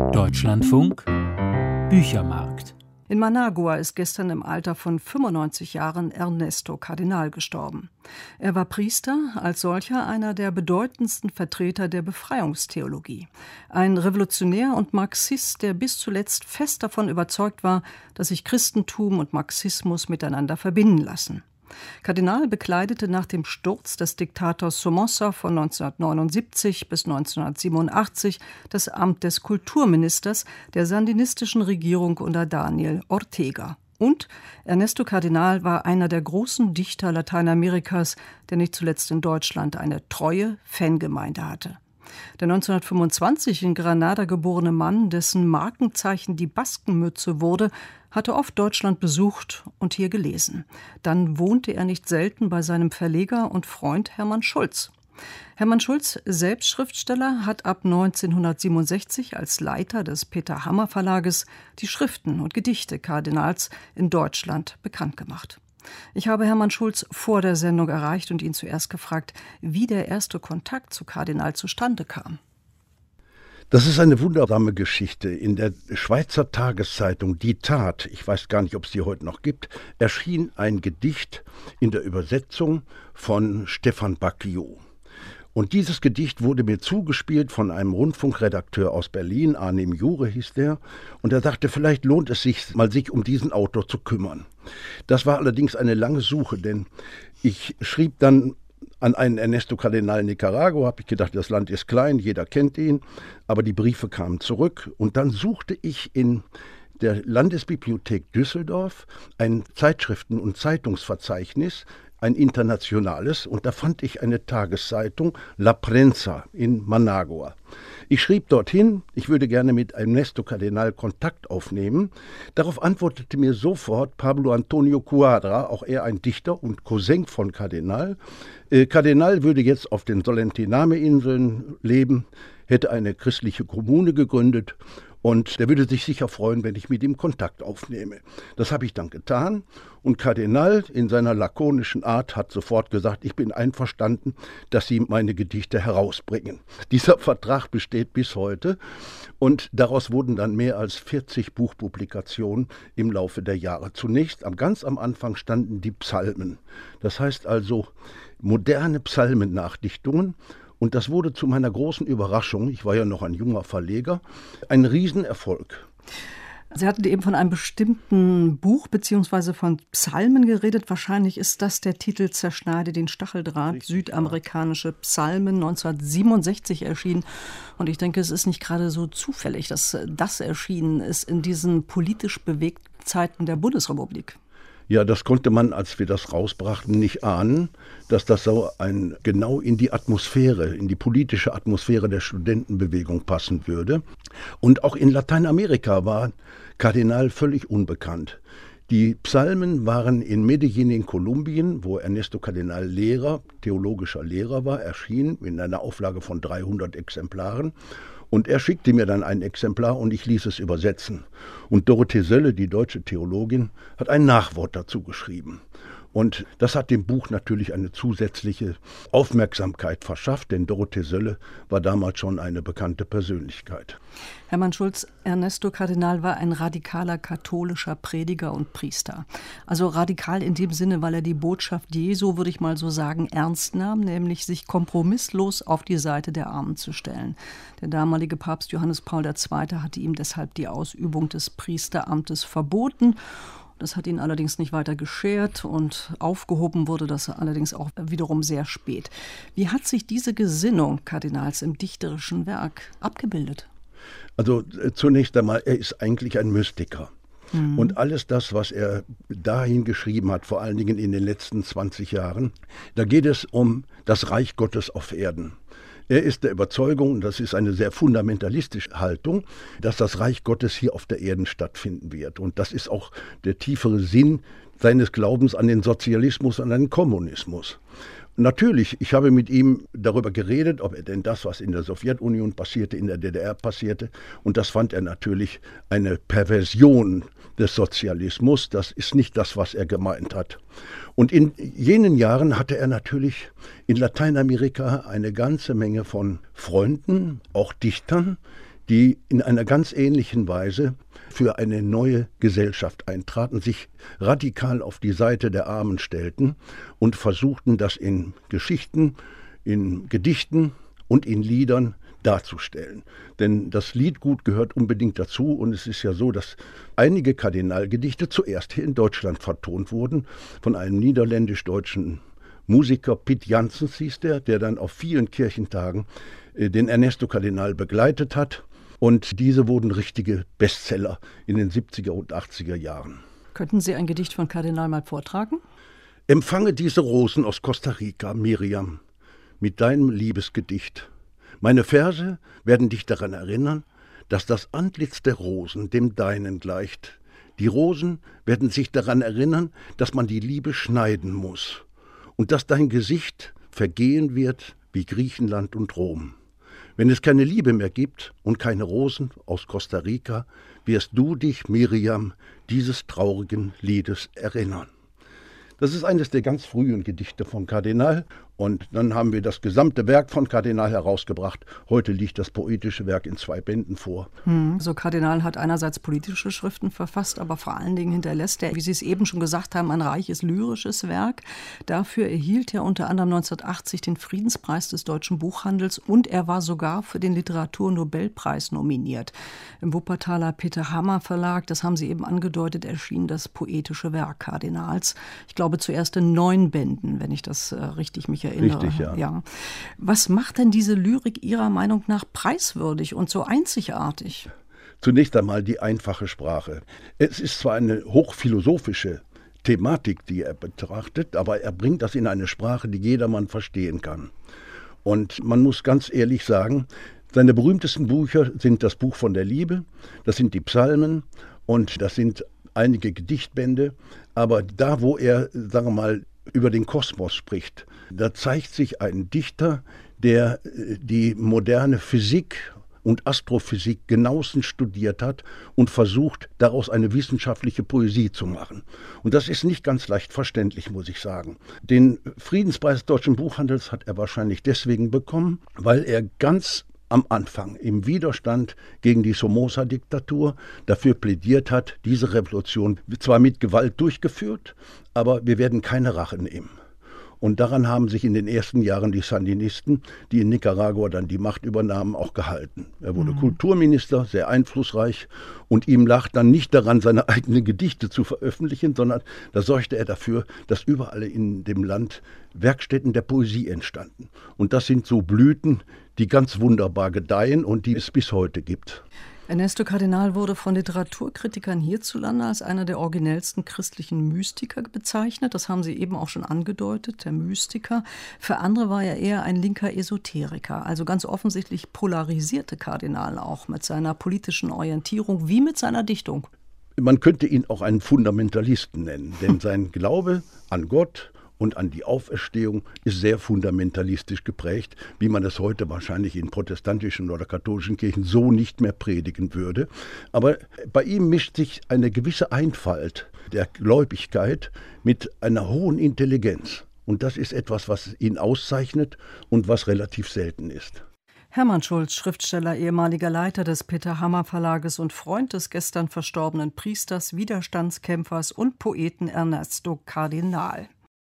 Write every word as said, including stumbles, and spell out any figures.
Deutschlandfunk Büchermarkt. In Managua ist gestern im Alter von fünfundneunzig Jahren Ernesto Cardenal gestorben. Er war Priester, als solcher einer der bedeutendsten Vertreter der Befreiungstheologie. Ein Revolutionär und Marxist, der bis zuletzt fest davon überzeugt war, dass sich Christentum und Marxismus miteinander verbinden lassen. Cardenal bekleidete nach dem Sturz des Diktators Somoza von neunzehnhundertneunundsiebzig bis neunzehnhundertsiebenundachtzig das Amt des Kulturministers der sandinistischen Regierung unter Daniel Ortega. Und Ernesto Cardenal war einer der großen Dichter Lateinamerikas, der nicht zuletzt in Deutschland eine treue Fangemeinde hatte. Der neunzehnhundertfünfundzwanzig in Granada geborene Mann, dessen Markenzeichen die Baskenmütze wurde, hatte oft Deutschland besucht und hier gelesen. Dann wohnte er nicht selten bei seinem Verleger und Freund Hermann Schulz. Hermann Schulz, selbst Schriftsteller, hat ab neunzehnhundertsiebenundsechzig als Leiter des Peter Hammer Verlages die Schriften und Gedichte Cardenals in Deutschland bekannt gemacht. Ich habe Hermann Schulz vor der Sendung erreicht und ihn zuerst gefragt, wie der erste Kontakt zu Cardenal zustande kam. Das ist eine wundersame Geschichte. In der Schweizer Tageszeitung Die Tat, ich weiß gar nicht, ob es die heute noch gibt, erschien ein Gedicht in der Übersetzung von Stefan Bacquio. Und dieses Gedicht wurde mir zugespielt von einem Rundfunkredakteur aus Berlin, Arnim Jure hieß der, und er sagte, vielleicht lohnt es sich, mal sich um diesen Autor zu kümmern. Das war allerdings eine lange Suche, denn ich schrieb dann an einen Ernesto Cardenal Nicaragua, habe ich gedacht, das Land ist klein, jeder kennt ihn, aber die Briefe kamen zurück und dann suchte ich in der Landesbibliothek Düsseldorf ein Zeitschriften- und Zeitungsverzeichnis, ein internationales, und da fand ich eine Tageszeitung, La Prensa in Managua. Ich schrieb dorthin, ich würde gerne mit Ernesto Cardenal Kontakt aufnehmen. Darauf antwortete mir sofort Pablo Antonio Cuadra, auch er ein Dichter und Cousin von Cardenal. Äh, Cardenal würde jetzt auf den Solentiname-Inseln leben, hätte eine christliche Kommune gegründet und der würde sich sicher freuen, wenn ich mit ihm Kontakt aufnehme. Das habe ich dann getan und Cardenal in seiner lakonischen Art hat sofort gesagt, ich bin einverstanden, dass Sie meine Gedichte herausbringen. Dieser Vertrag besteht bis heute und daraus wurden dann mehr als vierzig Buchpublikationen im Laufe der Jahre. Zunächst, am ganz am Anfang standen die Psalmen. Das heißt also moderne Psalmennachdichtungen. Und das wurde zu meiner großen Überraschung, ich war ja noch ein junger Verleger, ein Riesenerfolg. Sie hatten eben von einem bestimmten Buch bzw. von Psalmen geredet. Wahrscheinlich ist das der Titel Zerschneide den Stacheldraht, richtig, südamerikanische Psalmen, neunzehnhundertsiebenundsechzig erschienen. Und ich denke, es ist nicht gerade so zufällig, dass das erschienen ist in diesen politisch bewegten Zeiten der Bundesrepublik. Ja, das konnte man, als wir das rausbrachten, nicht ahnen, dass das so ein, genau in die Atmosphäre, in die politische Atmosphäre der Studentenbewegung passen würde. Und auch in Lateinamerika war Cardenal völlig unbekannt. Die Psalmen waren in Medellín in Kolumbien, wo Ernesto Cardenal Lehrer, theologischer Lehrer war, erschienen in einer Auflage von dreihundert Exemplaren. Und er schickte mir dann ein Exemplar und ich ließ es übersetzen. Und Dorothee Sölle, die deutsche Theologin, hat ein Nachwort dazu geschrieben. Und das hat dem Buch natürlich eine zusätzliche Aufmerksamkeit verschafft, denn Dorothee Sölle war damals schon eine bekannte Persönlichkeit. Hermann Schulz, Ernesto Cardenal war ein radikaler katholischer Prediger und Priester. Also radikal in dem Sinne, weil er die Botschaft Jesu, würde ich mal so sagen, ernst nahm, nämlich sich kompromisslos auf die Seite der Armen zu stellen. Der damalige Papst Johannes Paul der Zweite hatte ihm deshalb die Ausübung des Priesteramtes verboten. Das hat ihn allerdings nicht weiter geschert und aufgehoben wurde das allerdings auch wiederum sehr spät. Wie hat sich diese Gesinnung Kardinals im dichterischen Werk abgebildet? Also zunächst einmal, er ist eigentlich ein Mystiker. Mhm. Und alles das, was er dahin geschrieben hat, vor allen Dingen in den letzten zwanzig Jahren, da geht es um das Reich Gottes auf Erden. Er ist der Überzeugung, und das ist eine sehr fundamentalistische Haltung, dass das Reich Gottes hier auf der Erde stattfinden wird. Und das ist auch der tiefere Sinn seines Glaubens an den Sozialismus und an den Kommunismus. Natürlich, ich habe mit ihm darüber geredet, ob er denn das, was in der Sowjetunion passierte, in der D D R passierte. Und das fand er natürlich eine Perversion des Sozialismus. Das ist nicht das, was er gemeint hat. Und in jenen Jahren hatte er natürlich in Lateinamerika eine ganze Menge von Freunden, auch Dichtern, die in einer ganz ähnlichen Weise für eine neue Gesellschaft eintraten, sich radikal auf die Seite der Armen stellten und versuchten, das in Geschichten, in Gedichten und in Liedern darzustellen. Denn das Liedgut gehört unbedingt dazu, und es ist ja so, dass einige Kardinalgedichte zuerst hier in Deutschland vertont wurden von einem niederländisch-deutschen Musiker, Piet Janssens hieß der, der dann auf vielen Kirchentagen äh, den Ernesto Kardinal begleitet hat. Und diese wurden richtige Bestseller in den siebziger und achtziger Jahren. Könnten Sie ein Gedicht von Kardinal mal vortragen? Empfange diese Rosen aus Costa Rica, Miriam, mit deinem Liebesgedicht. Meine Verse werden dich daran erinnern, dass das Antlitz der Rosen dem deinen gleicht. Die Rosen werden sich daran erinnern, dass man die Liebe schneiden muss und dass dein Gesicht vergehen wird wie Griechenland und Rom. Wenn es keine Liebe mehr gibt und keine Rosen aus Costa Rica, wirst du dich, Miriam, dieses traurigen Liedes erinnern. Das ist eines der ganz frühen Gedichte von Kardinal. Und dann haben wir das gesamte Werk von Kardinal herausgebracht. Heute liegt das poetische Werk in zwei Bänden vor. Hm, so Kardinal hat einerseits politische Schriften verfasst, aber vor allen Dingen hinterlässt er, wie Sie es eben schon gesagt haben, ein reiches lyrisches Werk. Dafür erhielt er unter anderem neunzehnhundertachtzig den Friedenspreis des deutschen Buchhandels und er war sogar für den Literaturnobelpreis nominiert. Im Wuppertaler Peter Hammer Verlag, das haben Sie eben angedeutet, erschien das poetische Werk Kardinals. Ich glaube zuerst in neun Bänden, wenn ich das äh, richtig mich erinnere. Richtig, ja. ja. Was macht denn diese Lyrik Ihrer Meinung nach preiswürdig und so einzigartig? Zunächst einmal die einfache Sprache. Es ist zwar eine hochphilosophische Thematik, die er betrachtet, aber er bringt das in eine Sprache, die jedermann verstehen kann. Und man muss ganz ehrlich sagen, seine berühmtesten Bücher sind das Buch von der Liebe, das sind die Psalmen und das sind einige Gedichtbände. Aber da, wo er, sagen wir mal, über den Kosmos spricht, da zeigt sich ein Dichter, der die moderne Physik und Astrophysik genauestens studiert hat und versucht, daraus eine wissenschaftliche Poesie zu machen. Und das ist nicht ganz leicht verständlich, muss ich sagen. Den Friedenspreis des deutschen Buchhandels hat er wahrscheinlich deswegen bekommen, weil er ganz am Anfang im Widerstand gegen die Somoza-Diktatur dafür plädiert hat, diese Revolution zwar mit Gewalt durchgeführt, aber wir werden keine Rache nehmen. Und daran haben sich in den ersten Jahren die Sandinisten, die in Nicaragua dann die Macht übernahmen, auch gehalten. Er wurde mhm. Kulturminister, sehr einflussreich, und ihm lag dann nicht daran, seine eigenen Gedichte zu veröffentlichen, sondern da sorgte er dafür, dass überall in dem Land Werkstätten der Poesie entstanden. Und das sind so Blüten, die ganz wunderbar gedeihen und die es bis heute gibt. Ernesto Kardinal wurde von Literaturkritikern hierzulande als einer der originellsten christlichen Mystiker bezeichnet. Das haben Sie eben auch schon angedeutet, der Mystiker. Für andere war er eher ein linker Esoteriker, also ganz offensichtlich polarisierte Kardinal auch mit seiner politischen Orientierung wie mit seiner Dichtung. Man könnte ihn auch einen Fundamentalisten nennen, denn sein Glaube an Gott und an die Auferstehung ist sehr fundamentalistisch geprägt, wie man es heute wahrscheinlich in protestantischen oder katholischen Kirchen so nicht mehr predigen würde. Aber bei ihm mischt sich eine gewisse Einfalt der Gläubigkeit mit einer hohen Intelligenz. Und das ist etwas, was ihn auszeichnet und was relativ selten ist. Hermann Schulz, Schriftsteller, ehemaliger Leiter des Peter Hammer Verlages und Freund des gestern verstorbenen Priesters, Widerstandskämpfers und Poeten Ernesto Kardinal.